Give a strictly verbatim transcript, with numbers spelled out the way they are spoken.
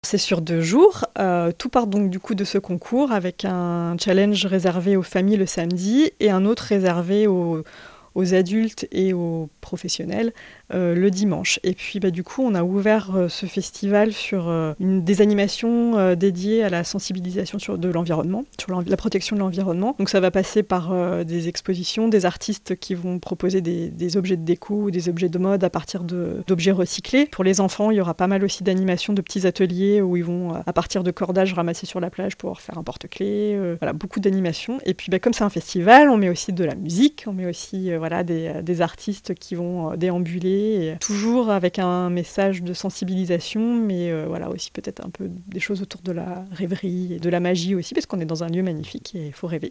C'est sur deux jours. Euh, tout part donc du coup de ce concours avec un challenge réservé aux familles le samedi et un autre réservé aux, aux adultes et aux professionnels euh, le dimanche. Et puis bah, du coup on a ouvert euh, ce festival sur euh, une, des animations euh, dédiées à la sensibilisation sur, de l'environnement, sur la protection de l'environnement. Donc ça va passer par euh, des expositions, des artistes qui vont proposer des, des objets de déco ou des objets de mode à partir de, d'objets recyclés. Pour les enfants, il y aura pas mal aussi d'animations, de petits ateliers où ils vont, à partir de cordages ramassés sur la plage, pouvoir faire un porte-clés. Euh, voilà, beaucoup d'animations. Et puis bah, comme c'est un festival, on met aussi de la musique, on met aussi euh, voilà, des, des artistes qui vont euh, déambuler, et toujours avec un message de sensibilisation, mais euh, voilà, aussi peut-être un peu des choses autour de la rêverie et de la magie aussi, parce qu'on est dans un lieu magnifique et il faut rêver.